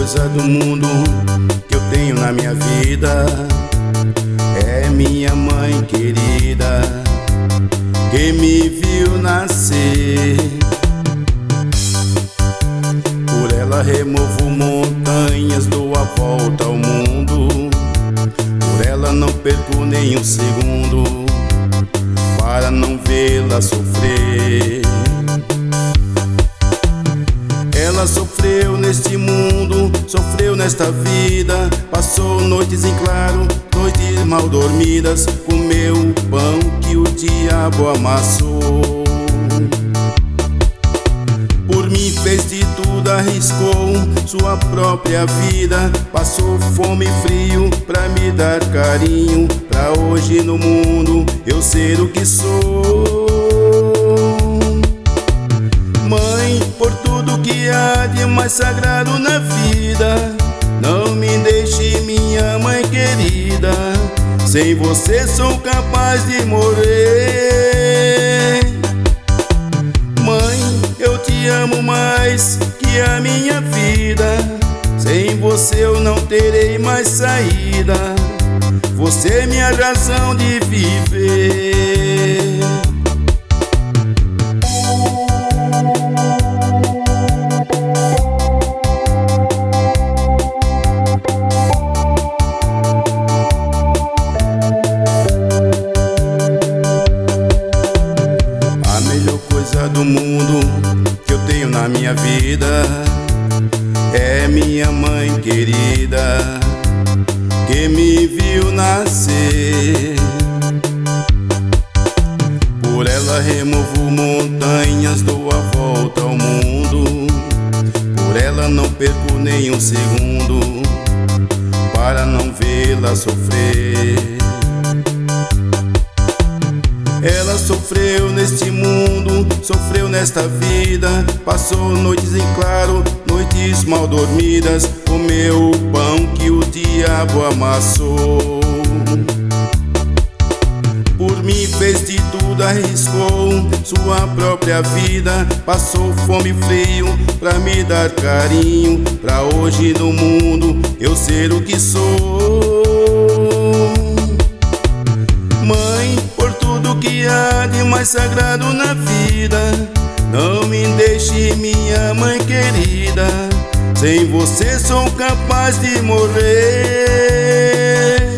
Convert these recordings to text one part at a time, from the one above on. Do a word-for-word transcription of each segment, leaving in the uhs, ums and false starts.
coisa do mundo que eu tenho na minha vida é minha mãe querida, que me viu nascer. Por ela removo montanhas, dou a volta ao mundo. Por ela não perco nem um segundo, para não vê-la sofrer. Ela sofreu neste mundo, sofreu nesta vida, passou noites em claro, noites mal dormidas, comeu o pão que o diabo amassou. Por mim fez de tudo, arriscou sua própria vida, passou fome e frio pra me dar carinho, pra hoje no mundo eu ser o que sou. Mãe, por tudo que há de mais sagrado na vida, não me deixe, minha mãe querida, sem você sou capaz de morrer. Mãe, eu te amo mais que a minha vida, sem você eu não terei mais saída, você é minha razão de viver. Do mundo que eu tenho na minha vida é minha mãe querida, que me viu nascer. Por ela removo montanhas, dou a volta ao mundo. Por ela não perco nem um segundo, para não vê-la sofrer. Ela sofreu neste mundo, sofreu nesta vida, passou noites em claro, noites mal dormidas, comeu o pão que o diabo amassou. Por mim fez de tudo, arriscou sua própria vida, passou fome e frio pra me dar carinho, pra hoje no mundo eu ser o que sou. Mãe, por tudo que há de mais sagrado na vida, não me deixe, minha mãe querida, sem você sou capaz de morrer.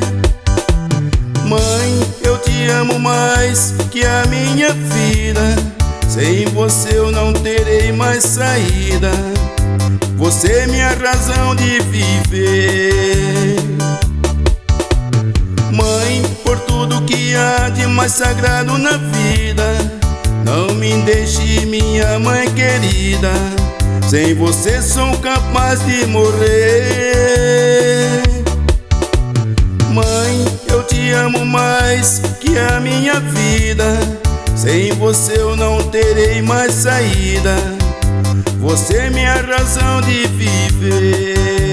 Mãe, eu te amo mais que a minha vida, sem você eu não terei mais saída, você é minha razão de viver. Mãe, por tudo que há de mais sagrado na vida, não me deixe, minha mãe querida, sem você sou capaz de morrer. Mãe, eu te amo mais que a minha vida, sem você eu não terei mais saída, você é minha razão de viver.